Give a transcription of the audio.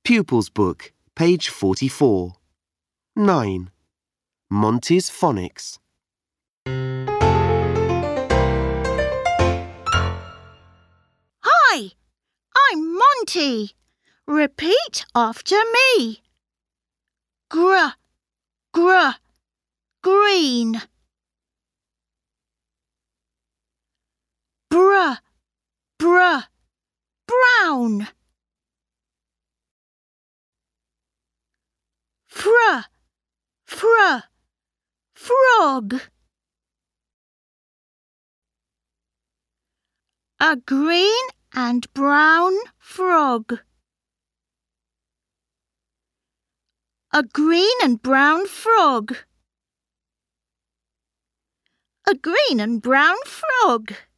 Pupils Book, page 44. 9. Monty's Phonics. Hi, I'm Monty. Repeat after me. Gr, gr, green. Br, br, brown. Fr, fr, frog. A green and brown frog. A green and brown frog. A green and brown frog.